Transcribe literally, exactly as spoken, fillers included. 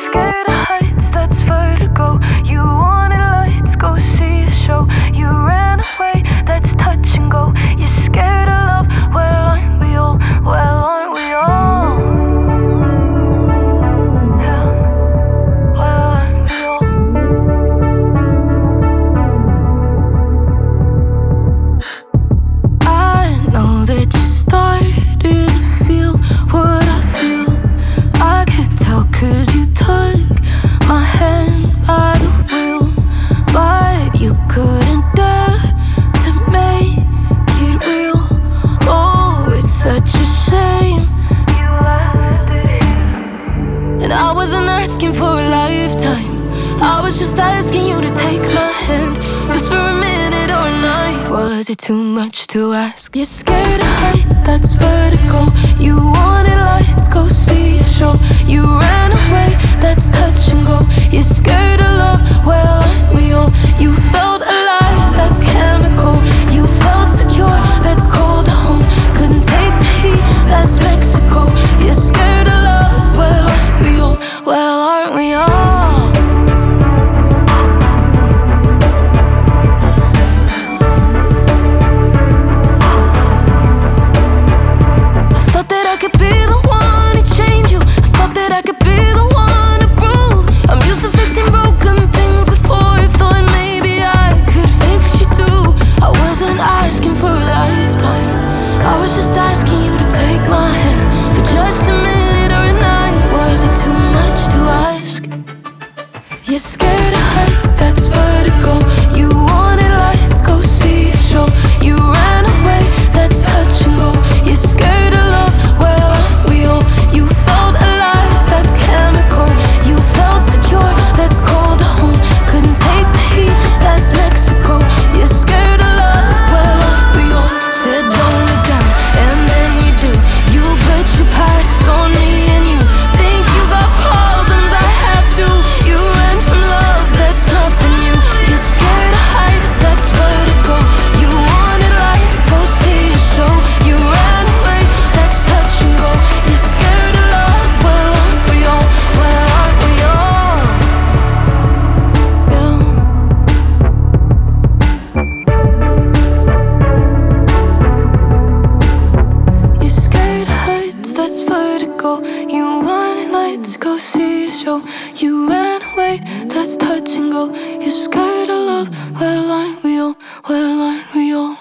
scared of heights, that's vertigo. You wanted lights, go see a show. You ran away, that's touch and go. You're scared of love, well aren't we all? Well aren't we all? Yeah, well aren't we all? I know that you started to feel what I feel. I could tell cause you took my hand by the wheel, but you couldn't dare to make it real. Oh, it's such a shame you left it here. And I wasn't asking for a lifetime, I was just asking you to take my hand, just for a minute or a night. Was it too much to ask? You're scared of heights, that's vertigo. You wanted lights, go see a show. You ran away, that's touch and go. You're scared of love, well aren't we all? You felt alive, that's chemical. You felt secure, that's cold home. Couldn't take the heat, that's Mexico. You're scared of love, well aren't we all? Well aren't we all? I was just asking you to take my hand for just a minute or a night. Was it too much to ask? You're scared of heights, that's vertigo. You wanted lights, go see a show. You ran away, that's touch and go. You're scared of love, well aren't we all? You felt alive, that's chemical. You felt secure, that's cold home. Couldn't take the heat, that's Mexico. You're scared of love, well aren't we all? Said don't look down, and then you do. You put your past on me and you think you got problems, I have to. You ran from love, that's nothing new. You're scared of heights, that's vertigo. You wanted lights, go see a show. You ran away, that's touch and go. You're scared of love, well aren't we all? Well aren't we all? Yeah. You're scared of heights, that's vertigo. You wanted lights, go see a show. You ran away, that's touch and go. You're scared of love, well aren't we all? Well aren't we all?